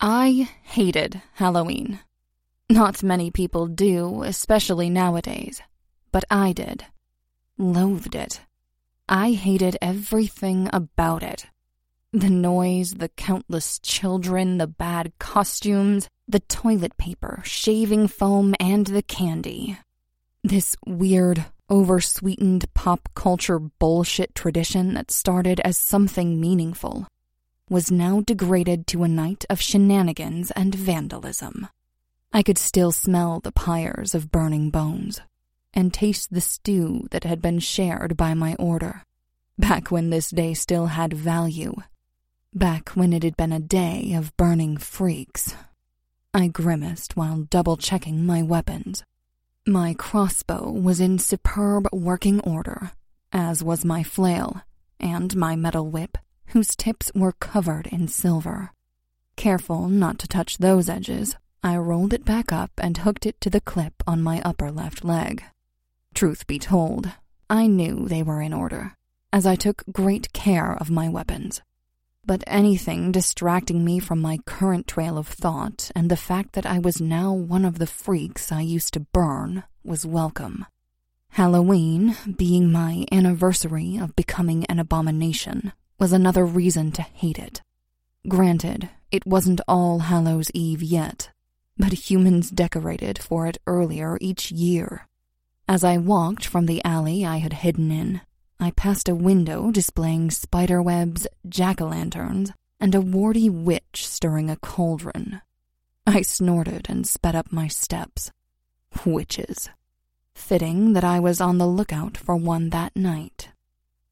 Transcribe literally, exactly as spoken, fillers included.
I hated Halloween. Not many people do, especially nowadays, but I did. Loathed it. I hated everything about it. The noise, the countless children, the bad costumes, the toilet paper, shaving foam, and the candy. This weird, oversweetened pop culture bullshit tradition that started as something meaningful was now degraded to a night of shenanigans and vandalism. I could still smell the pyres of burning bones and taste the stew that had been shared by my order, back when this day still had value, back when it had been a day of burning freaks. I grimaced while double-checking my weapons. My crossbow was in superb working order, as was my flail and my metal whip, whose tips were covered in silver. Careful not to touch those edges, I rolled it back up and hooked it to the clip on my upper left leg. Truth be told, I knew they were in order, as I took great care of my weapons. But anything distracting me from my current trail of thought and the fact that I was now one of the freaks I used to burn was welcome. Halloween, being my anniversary of becoming an abomination, was another reason to hate it. Granted, it wasn't All Hallows Eve yet, but humans decorated for it earlier each year. As I walked from the alley I had hidden in, I passed a window displaying spiderwebs, jack-o'-lanterns, and a warty witch stirring a cauldron. I snorted and sped up my steps. Witches. Fitting that I was on the lookout for one that night.